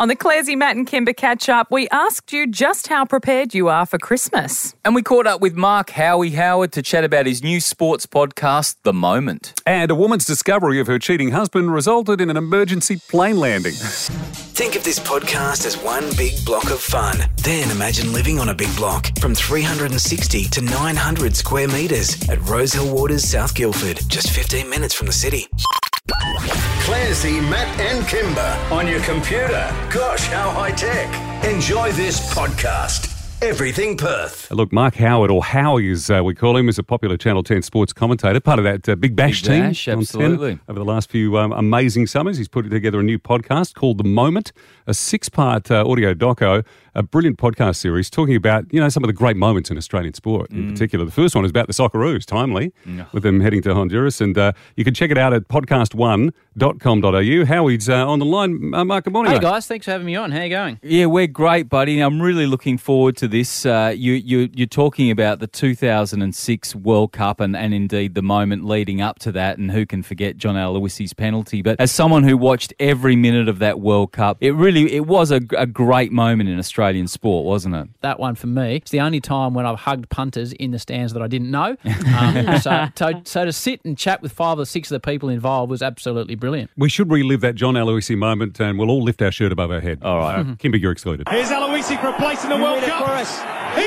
On the Claresy, Matt and Kimber catch-up, we asked you just how prepared you are for Christmas. And we caught up with Mark Howie Howard to chat about his new sports podcast, The Moment. And a woman's discovery of her cheating husband resulted in an emergency plane landing. Think of this podcast as one big block of fun. Then imagine living on a big block from 360 to 900 square metres at Rosehill Waters, South Guildford, just 15 minutes from the city. Claresy, Matt and Kimber on your computer. Gosh, how high-tech. Enjoy this podcast. Everything Perth. Look, Mark Howard, or Howie as we call him, is a popular Channel 10 sports commentator, part of that Big Bash team. Bash, absolutely. Over the last few amazing summers, he's put together a new podcast called The Moment, a 6-part audio doco, a brilliant podcast series talking about, some of the great moments in Australian sport in particular. The first one is about the Socceroos, timely, with them heading to Honduras. And you can check it out at podcast1.com.au. Howie's on the line. Mark, good morning. Hey, guys. Thanks for having me on. How you going? Yeah, we're great, buddy. I'm really looking forward to this. You're talking about the 2006 World Cup and indeed the moment leading up to that, and who can forget John Aloisi's penalty. But as someone who watched every minute of that World Cup, it was a great moment in Australian sport, wasn't it? That one for me. It's the only time when I've hugged punters in the stands that I didn't know. So to sit and chat with 5 or 6 of the people involved was absolutely brilliant. We should relive that John Aloisi moment, and we'll all lift our shirt above our head. All right. Kimber, you're excluded. Here's Aloisi for a place in the World Cup. He's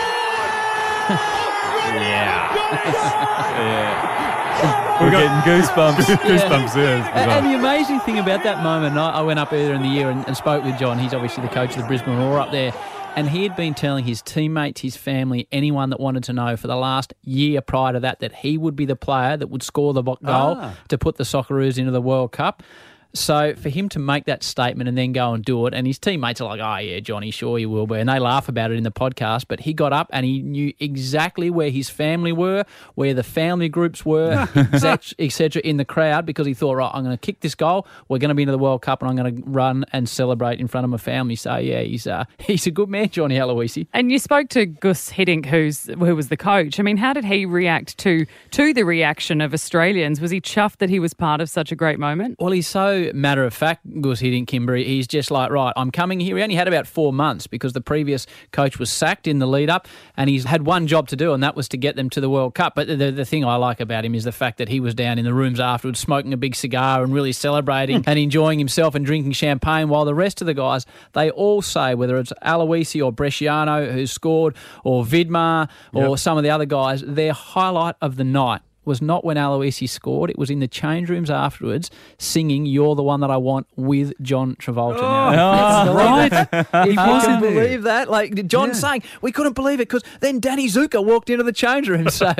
We're getting goosebumps. Goosebumps, yeah. And the amazing thing about that moment, I went up earlier in the year and spoke with John. He's obviously the coach of the Brisbane Roar up there. And he had been telling his teammates, his family, anyone that wanted to know for the last year prior to that he would be the player that would score the goal to put the Socceroos into the World Cup. So for him to make that statement and then go and do it, and his teammates are like, oh, yeah, Johnny, sure you will be. And they laugh about it in the podcast, but he got up and he knew exactly where his family were, where the family groups were, etc. in the crowd, because he thought, right, I'm going to kick this goal, we're going to be into the World Cup, and I'm going to run and celebrate in front of my family. So, yeah, he's a good man, Johnny Aloisi. And you spoke to Gus Hiddink, who was the coach. I mean, how did he react to the reaction of Australians? Was he chuffed that he was part of such a great moment? Well, he's so matter of fact, Gus Hiddink, Kimber. He's just like, right, I'm coming here. He only had about 4 months because the previous coach was sacked in the lead up, and he's had one job to do, and that was to get them to the World Cup. But the thing I like about him is the fact that he was down in the rooms afterwards smoking a big cigar and really celebrating and enjoying himself and drinking champagne, while the rest of the guys, they all say, whether it's Aloisi or Bresciano who's scored, or Vidmar or some of the other guys, their highlight of the night was not when Aloisi scored. It was in the change rooms afterwards singing You're the One That I Want with John Travolta. Right. If you can believe that. Like John saying, we couldn't believe it because then Danny Zucker walked into the change room. So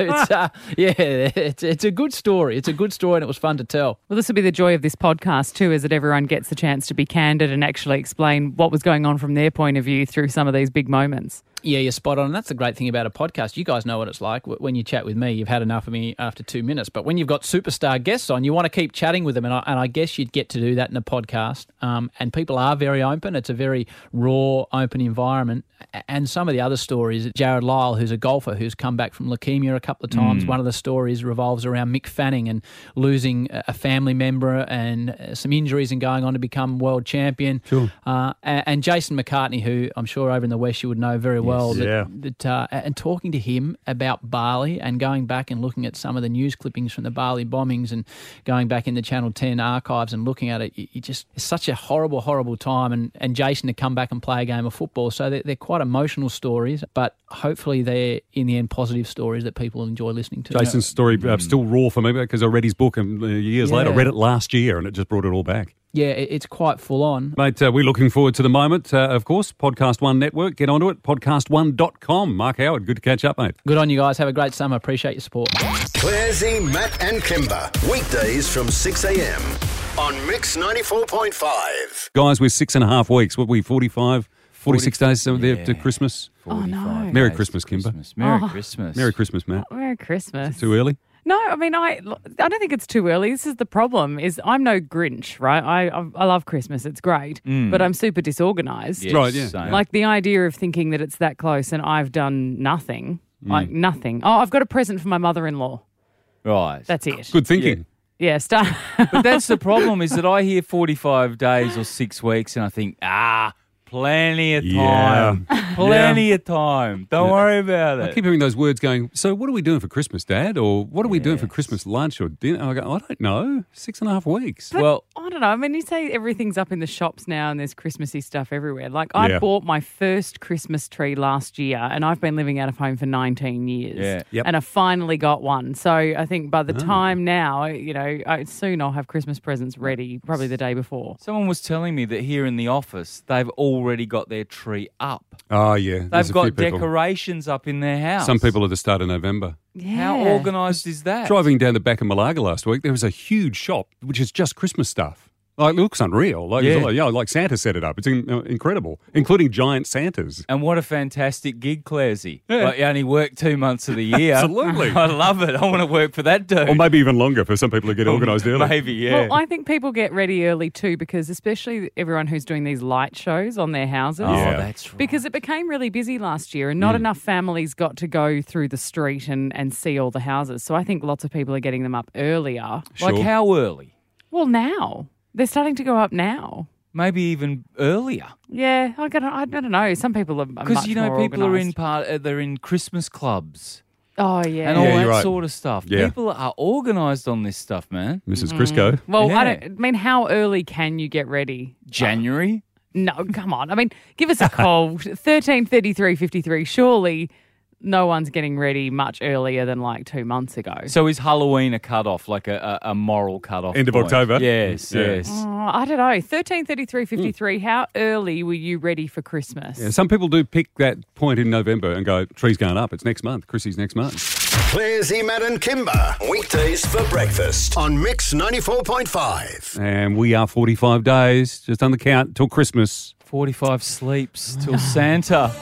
it's a good story. It's a good story and it was fun to tell. Well, this will be the joy of this podcast too, is that everyone gets the chance to be candid and actually explain what was going on from their point of view through some of these big moments. Yeah, you're spot on. And that's the great thing about a podcast. You guys know what it's like. When you chat with me, you've had enough of me after 2 minutes. But when you've got superstar guests on, you want to keep chatting with them. And I guess you'd get to do that in a podcast. And people are very open. It's a very raw, open environment. And some of the other stories, Jared Lyle, who's a golfer who's come back from leukemia a couple of times. One of the stories revolves around Mick Fanning and losing a family member and some injuries and going on to become world champion. Sure. And Jason McCartney, who I'm sure over in the West you would know very well. And talking to him about Bali and going back and looking at some of the news clippings from the Bali bombings and going back in the Channel 10 archives and looking at it, it's such a horrible, horrible time. And Jason to come back and play a game of football. So they're quite emotional stories, but hopefully they're, in the end, positive stories that people enjoy listening to. Jason's story still raw for me because I read his book years later. I read it last year and it just brought it all back. Yeah, it's quite full on. Mate, we're looking forward to the moment, of course. Podcast One Network, get onto it, podcast1.com. Mark Howard, good to catch up, mate. Good on you guys. Have a great summer. Appreciate your support. Claresy, Matt and Kimber. Weekdays from 6 a.m. on Mix 94.5. Guys, we're 6.5 weeks. What are we, 46 days there to Christmas? Oh, no. Merry Christmas, Kimber. Merry Christmas. Merry Christmas, Matt. Merry Christmas. Too early? No, I mean, I don't think it's too early. This is the problem, is I'm no Grinch, right? I love Christmas. It's great. But I'm super disorganised. Yes, Right, yeah. same. Like the idea of thinking that it's that close and I've done nothing, like nothing. Oh, I've got a present for my mother-in-law. Right. That's it. Good thinking. Yeah, start. But that's the problem, is that I hear 45 days or 6 weeks and I think, plenty of time. Plenty of time. Don't worry about it. I keep hearing those words going, so what are we doing for Christmas, Dad? Or what are we doing for Christmas lunch or dinner? I go, I don't know. 6.5 weeks. Well, I don't know. I mean, you say everything's up in the shops now and there's Christmassy stuff everywhere. Like, I bought my first Christmas tree last year and I've been living out of home for 19 years. Yeah. Yep. And I finally got one. So I think by the time now, soon I'll have Christmas presents ready, probably the day before. someone was telling me that here in the office, they've already got their tree up. Oh, yeah. There's They've a few got people. decorations up in their house. Some people at the start of November. Yeah. How organised is that? Driving down the back of Malaga last week, there was a huge shop which is just Christmas stuff. Like, it looks unreal. Like, like Santa set it up. It's incredible, including giant Santas. And what a fantastic gig, Claresy. Like, you only work 2 months of the year. Absolutely. I love it. I want to work for that dude. Or maybe even longer for some people who get organised early. Maybe, yeah. Well, I think people get ready early too, because especially everyone who's doing these light shows on their houses. Oh, Yeah. that's right. Because it became really busy last year and not enough families got to go through the street and see all the houses. So I think lots of people are getting them up earlier. Like Sure. how early? Well, now. They're starting to go up now. Maybe even earlier. Yeah, I don't know. Some people are Because, much more people are organised. they're in Christmas clubs Oh, yeah. and all Yeah, that you're right. sort of stuff. Yeah. People are organised on this stuff, man. Mrs. Crisco. Well, Yeah. I mean, how early can you get ready? January? No, come on. I mean, give us a call. 133353. Surely no one's getting ready much earlier than like 2 months ago. So is Halloween a cut-off, like a moral cut-off? End of point? October? Yes, Yeah. yes. I don't know. 133353. How early were you ready for Christmas? Yeah, some people do pick that point in November and go, tree's going up. It's next month. Chrissy's next month. Claresy, Matt and Kimber. Weekdays for breakfast on Mix 94.5. And we are 45 days, just on the count, till Christmas. 45 sleeps till Santa.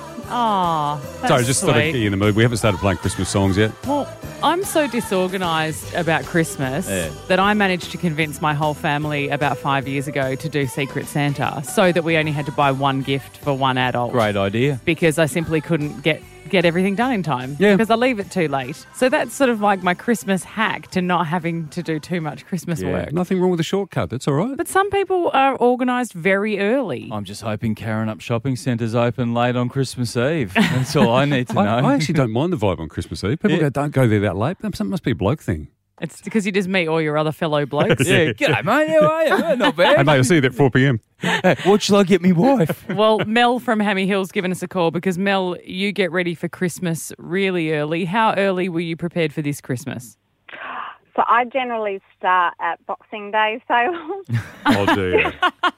Oh, that's Sorry, just sweet. thought I'd get you in the mood. We haven't started playing Christmas songs yet. Well, I'm so disorganised about Christmas that I managed to convince my whole family about 5 years ago to do Secret Santa so that we only had to buy one gift for one adult. Great idea. Because I simply couldn't get everything done in time. Yeah. Because I leave it too late. So that's sort of like my Christmas hack to not having to do too much Christmas work. Nothing wrong with a shortcut. That's all right. But some people are organised very early. I'm just hoping Karen Up Shopping Centre's open late on Christmas Eve. That's all I need to know. I actually don't mind the vibe on Christmas Eve. People go, don't go there that late. That must be a bloke thing. It's because you just meet all your other fellow blokes. Yeah, g'day, mate. How are you? Yeah, not bad. Hey, mate, I'll see you there at 4 p.m. Hey, what shall I get me wife? Well, Mel from Hammy Hill's given us a call because, Mel, you get ready for Christmas really early. How early were you prepared for this Christmas? So I generally start at Boxing Day sales. Oh, dear.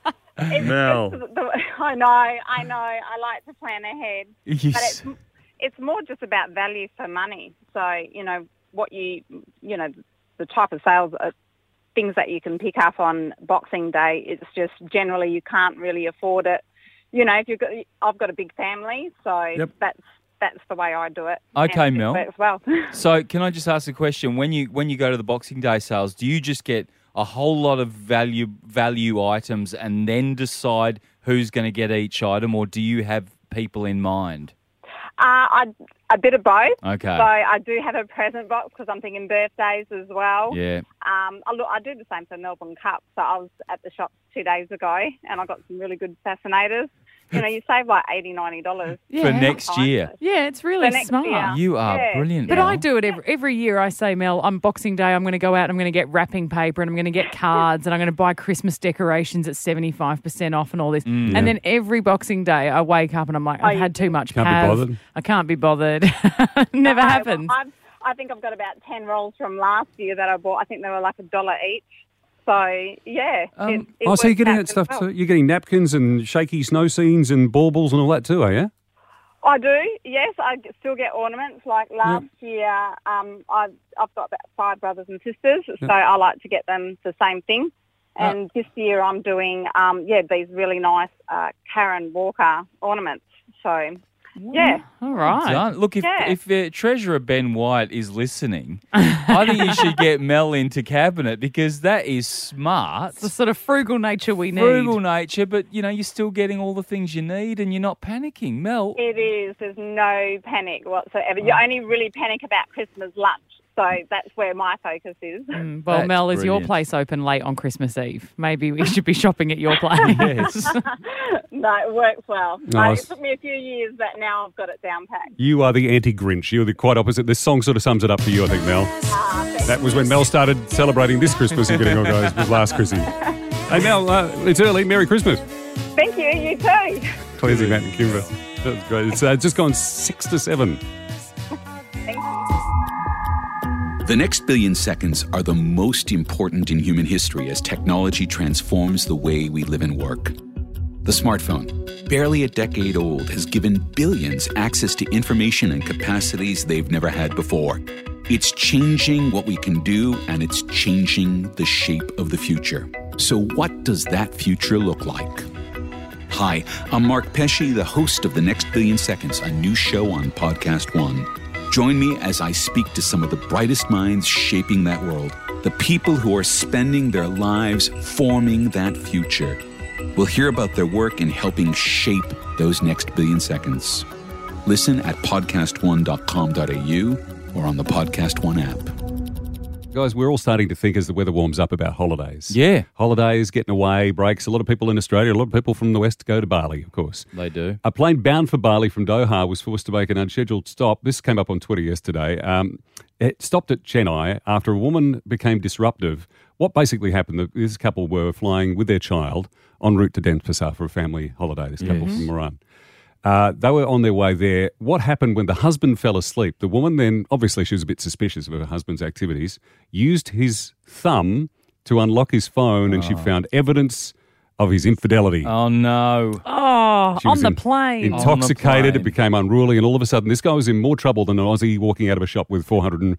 Mel. I know. I like to plan ahead. Yes. But it's more just about value for money. So, the type of sales, things that you can pick up on Boxing Day, it's just generally you can't really afford it. If I've got a big family, so that's the way I do it. Okay, And it Mel. works well. So can I just ask a question? When you go to the Boxing Day sales, do you just get a whole lot of value items and then decide who's going to get each item, or do you have people in mind? A bit of both. Okay. So I do have a present box because I'm thinking birthdays as well. Yeah. I do the same for Melbourne Cup. So I was at the shops 2 days ago and I got some really good fascinators. You save like $80, $90. For next year. Yeah, it's really For next smart. year. You are Yeah. brilliant, But Mel. I do it every year. I say, Mel, on Boxing Day, I'm going to go out, I'm going to get wrapping paper and I'm going to get cards and I'm going to buy Christmas decorations at 75% off and all this. And then every Boxing Day, I wake up and I'm like, I've had too much Can't be Pav. bothered. I can't be bothered. Never happens. I think I've got about 10 rolls from last year that I bought. I think they were like $1 each. So, yeah. So you're getting that stuff too? You're getting napkins and shaky snow scenes and baubles and all that too, are you? I do, yes. I still get ornaments. Like last year, I've got about 5 brothers and sisters, so I like to get them the same thing. And this year I'm doing, these really nice Karen Walker ornaments. So, yeah. All right. Done. Look, if Treasurer Ben White is listening, I think you should get Mel into cabinet because that is smart. It's the sort of frugal nature we need. Frugal nature, but you're still getting all the things you need and you're not panicking. Mel. It is. There's no panic whatsoever. You only really panic about Christmas lunch. So So that's where my focus is. Well, That's Mel, is your brilliant. place open late on Christmas Eve? Maybe we should be shopping at your place. Yes. No, it works well. No, It took me a few years, but now I've got it down packed. You are the anti-Grinch. You're the quite opposite. This song sort of sums it up for you, I think, Mel. That was when Mel started celebrating this Christmas and getting organised with last Chrissy. Hey, Mel, it's early. Merry Christmas. Thank you. You too. Clazy, Matt and Kimber. That was great. It's just gone 6 to 7. Thank you. The next billion seconds are the most important in human history as technology transforms the way we live and work. The smartphone, barely a decade old, has given billions access to information and capacities they've never had before. It's changing what we can do, and it's changing the shape of the future. So what does that future look like? Hi, I'm Mark Pesci, the host of The Next Billion Seconds, a new show on Podcast One. Join me as I speak to some of the brightest minds shaping that world, the people who are spending their lives forming that future. We'll hear about their work in helping shape those next billion seconds. Listen at podcastone.com.au or on the Podcast One app. Guys, we're all starting to think as the weather warms up about holidays. Yeah. Holidays, getting away, breaks. A lot of people in Australia, a lot of people from the West go to Bali, of course. They do. A plane bound for Bali from Doha was forced to make an unscheduled stop. This came up on Twitter yesterday. It stopped at Chennai after a woman became disruptive. What basically happened, this couple were flying with their child en route to Denpasar for a family holiday, this couple from Moran. They were on their way there. What happened when the husband fell asleep? The woman then, obviously she was a bit suspicious of her husband's activities, used his thumb to unlock his phone and she found evidence of his infidelity. Oh, no. Oh, She on was the plane. Intoxicated, plane. it became unruly, and all of a sudden this guy was in more trouble than an Aussie walking out of a shop with $450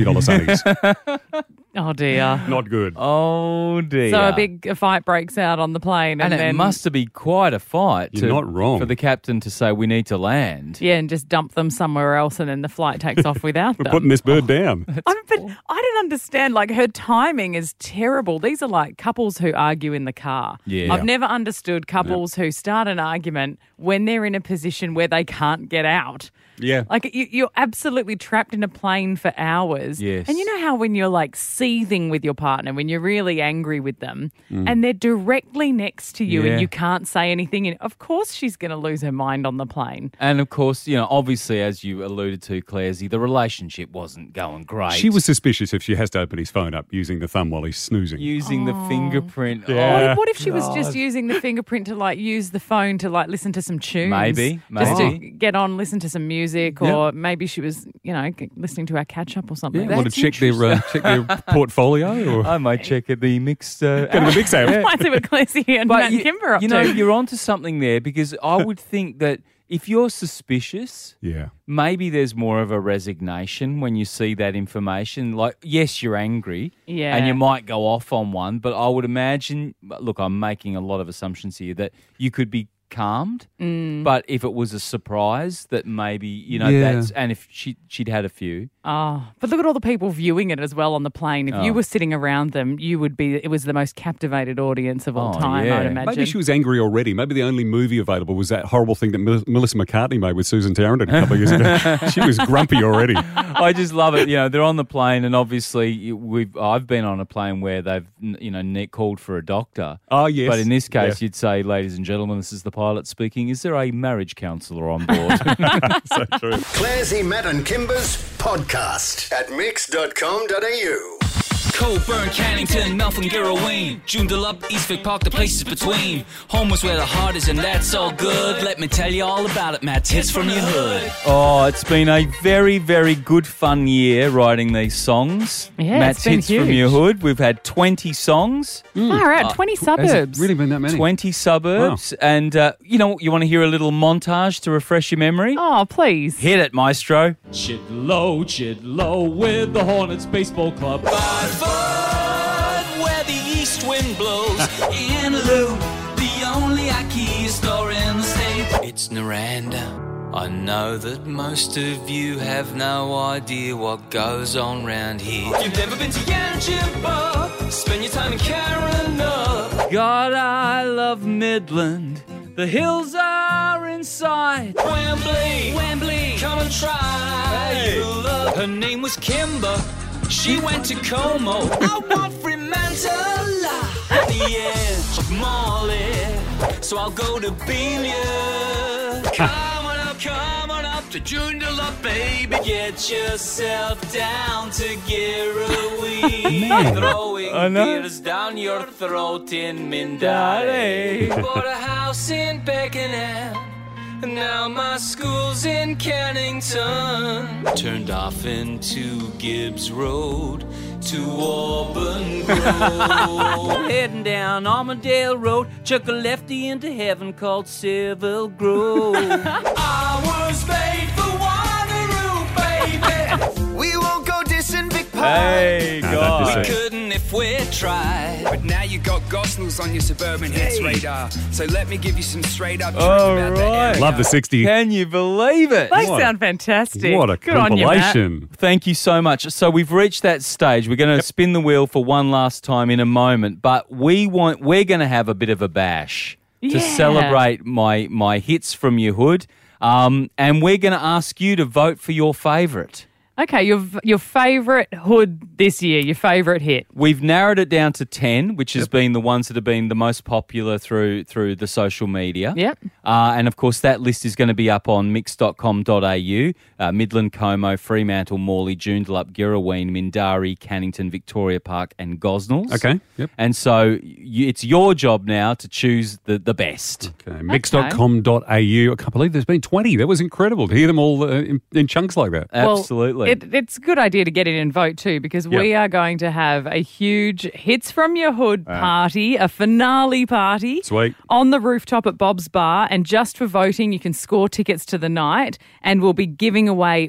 sunnies. Oh, dear. Not good. Oh, dear. So a big fight breaks out on the plane. And then, it must have been quite a fight. You're not wrong. For the captain to say, we need to land. Yeah, and just dump them somewhere else and then the flight takes off without We're them. putting this bird down. But I don't understand. Like, her timing is terrible. These are like couples who argue in the car. Yeah. I've never understood couples who start an argument when they're in a position where they can't get out. Yeah. Like, you're absolutely trapped in a plane for hours. Yes. And you know how when you're like seething with your partner, when you're really angry with them, and they're directly next to you Yeah. and you can't say anything, and of course she's going to lose her mind on the plane. And of course, obviously, as you alluded to, Claresy, the relationship wasn't going great. She was suspicious if she has to open his phone up using the thumb while he's snoozing. using the fingerprint. Yeah. What if she was just using the fingerprint to like use the phone to like listen to some tunes? Maybe. Just to get on, listen to some music, or maybe she was, listening to our catch up or something. Want to check their portfolio? Or I might check at the mixed. go to the mix app. Might see what Classy and Matt and Kimber are up to. You're onto something there because I would think that if you're suspicious, Yeah. maybe there's more of a resignation when you see that information. Like, yes, you're angry, Yeah. and you might go off on one, but I would imagine. Look, I'm making a lot of assumptions here that you could be calmed, but if it was a surprise, that maybe that's, and if she'd had a few. Oh, but look at all the people viewing it as well on the plane. If you were sitting around them, it was the most captivated audience of all time, yeah. I'd imagine. Maybe she was angry already. Maybe the only movie available was that horrible thing that Melissa McCartney made with Susan Townsend a couple of years ago. She was grumpy already. I just love it. They're on the plane, and obviously I've been on a plane where they've called for a doctor. Oh, yes. But in this case, Yeah. you'd say, ladies and gentlemen, this is the pilot speaking. Is there a marriage counsellor on board? So true. Clarsy, Matt and Kimber's podcast at mix.com.au. Coburn, Cannington, Melbourne, Girraween, Joondalup, East Vic Park, the places between. Home was where the heart is, and that's all good. Let me tell you all about it, Matt's hits from your hood. Oh, it's been a very, very good fun year writing these songs. Yeah, Matt's it's been hits from huge. your hood. We've had 20 songs. Far out, 20 Has it suburbs. really been that many? 20 suburbs. And, you want to hear a little montage to refresh your memory? Oh, please. Hit it, maestro. Chidlow, with the Hornets Baseball Club. Where the east wind blows in Lou, the only IKEA store in the state. It's Naranda. I know that most of you have no idea what goes on round here. You've never been to Yanjiba, spend your time in Carina. God, I love Midland. The hills are inside. Wembley, come and try. You'll love. Her name was Kimber. She went to Como. I want Fremantle at the edge of Molly. So I'll go to Belia. Come on up to Joondalup, baby. Get yourself down to Girrawee. Throwing beers down your throat in Mindarie. Bought a house in Beckenham. Now my school's in Cannington. Turned off into Gibbs Road to Auburn Grove. Heading down Armadale Road, chuck a lefty into heaven called Seville Grove. I was made for Wanneroo, baby. We won't go dissing Big Pie. Hey, God. We couldn't if we tried. But now you got Gosnells on your suburban hits radar. So let me give you some straight up truth All about that right. area. Love the 60. Can you believe it? They sound fantastic. What a Good on you, Matt. compilation. Thank you so much. So we've reached that stage. We're going to spin the wheel for one last time in a moment, but we're going to have a bit of a bash to Yeah. celebrate my hits from your hood, and we're going to ask you to vote for your favourite. Okay, your favourite hood this year, your favourite hit. We've narrowed it down to 10, which has been the ones that have been the most popular through the social media. Yep. And, of course, that list is going to be up on mix.com.au, Midland, Como, Fremantle, Morley, Joondalup, Girraween, Mindarie, Cannington, Victoria Park and Gosnells. Okay, yep. And so it's your job now to choose the best. Okay, mix.com.au. I can't believe there's been 20. That was incredible to hear them all in chunks like that. Absolutely. It's a good idea to get in and vote too, because we are going to have a huge Hits from Your Hood party, a finale party. Sweet. On the rooftop at Bob's Bar. And just for voting, you can score tickets to the night, and we'll be giving away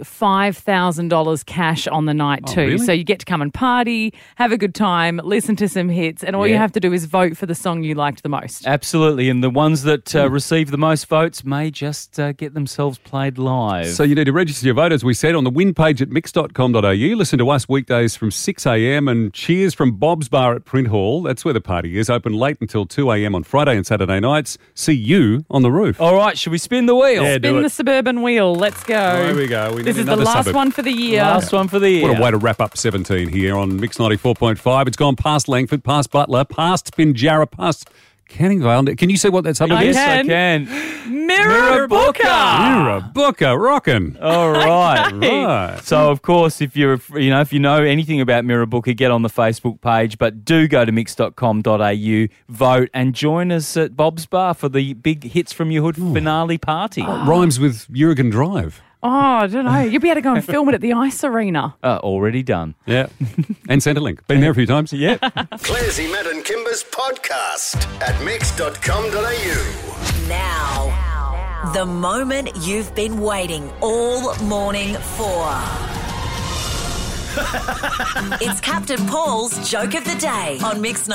$5,000 cash on the night too. Really? So you get to come and party, have a good time, listen to some hits, and all you have to do is vote for the song you liked the most. Absolutely. And the ones that receive the most votes may just get themselves played live. So you need to register your vote, as we said, on the win page at mix.com.au. Listen to us weekdays from 6 a.m. and cheers from Bob's Bar at Print Hall. That's where the party is. Open late until 2 a.m. on Friday and Saturday nights. See you on the roof. All right, should we spin the wheel? Yeah, do Spin it. the suburban wheel. Let's go. Here we go. We This need is the another last suburb. one for the year. Last one for the year. What a way to wrap up 17 here on Mix 94.5. It's gone past Langford, past Butler, past Pinjarra, past Canning Vale. Can you see what that suburb is? Yes, I can. can. Mirrabooka. Mirrabooka, rockin'. All right. Right. So, of course, if you know anything about Mirrabooka, get on the Facebook page. But do go to mix.com.au, vote, and join us at Bob's Bar for the big Hits from Your Hood finale party. Rhymes with Urigan Drive. Oh, I don't know. You'll be able to go and film it at the Ice Arena. Already done. Yeah. And Centrelink. Been there a few times. Yep. Clarsey, Matt and Kimber's podcast at mix.com.au. Now, the moment you've been waiting all morning for. It's Captain Paul's Joke of the Day on Mix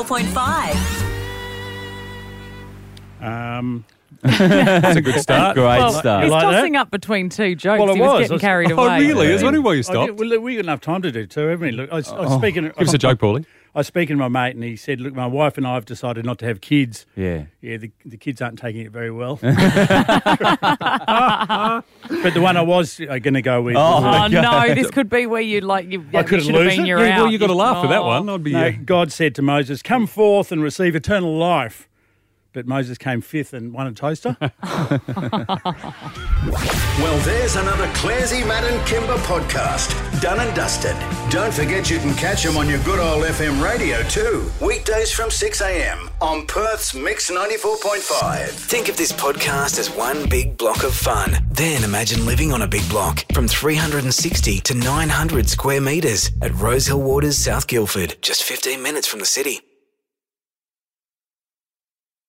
94.5. That's a good start. Great start. He's like tossing that? up between two jokes. Well, it he was was. getting carried Oh, away. really? Is that why you I stopped? did, well, we got enough time to do too, haven't we? Look, I was speaking. Give us a joke, Paulie. I was speaking to my mate, and he said, "Look, my wife and I have decided not to have kids. Yeah. The kids aren't taking it very well. But the one I was going to go with. Oh, no, this could be where you I couldn't should have lose been it. your Yeah, out. well, you got to laugh for that Oh. one. I'd be. No, God said to Moses, "Come forth and receive eternal life." But Moses came fifth and won a toaster. Well, there's another Clarsey, Matt and Kimber podcast. Done and dusted. Don't forget you can catch them on your good old FM radio too. Weekdays from 6 a.m. on Perth's Mix 94.5. Think of this podcast as one big block of fun. Then imagine living on a big block from 360 to 900 square metres at Rosehill Waters, South Guildford, just 15 minutes from the city.